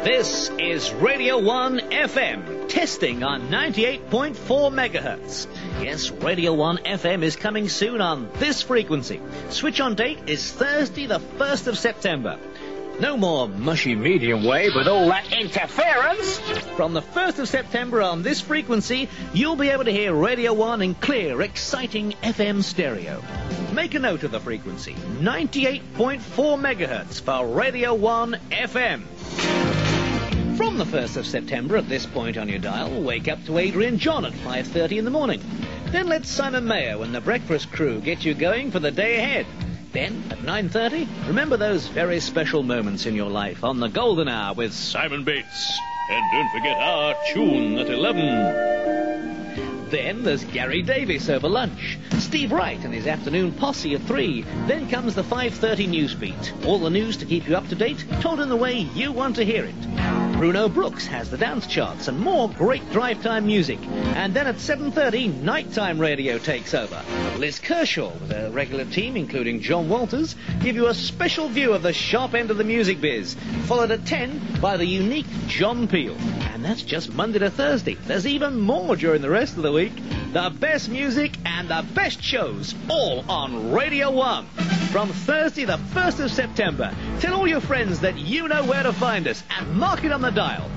This is Radio 1 FM, testing on 98.4 megahertz. Yes, Radio 1 FM is coming soon on this frequency. Switch on date is Thursday the 1st of September. No more mushy medium wave with all that interference. From the 1st of September on this frequency, you'll be able to hear Radio 1 in clear, exciting FM stereo. Make a note of the frequency, 98.4 megahertz for Radio 1 FM. From the 1st of September, at this point on your dial, wake up to Adrian John at 5:30 in the morning. Then let Simon Mayo and the Breakfast Crew get you going for the day ahead. Then, at 9:30, remember those very special moments in your life on the Golden Hour with Simon Bates. And don't forget our tune at 11. Then there's Gary Davis over lunch, Steve Wright and his afternoon posse at 3. Then comes the 5:30 newsbeat. All the news to keep you up to date, told in the way you want to hear it. Bruno Brooks has the dance charts and more great drive time music. And then at 7:30, nighttime radio takes over. Liz Kershaw, with a regular team, including John Walters, give you a special view of the sharp end of the music biz, followed at 10 by the unique John Peel. And that's just Monday to Thursday. There's even more during the rest of the week. The best music and the best shows, all on Radio 1. From Thursday the 1st of September, tell all your friends that you know where to find us and mark it on the dial,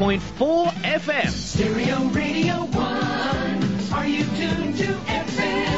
98.4 FM. Stereo Radio 1, are you tuned to FM?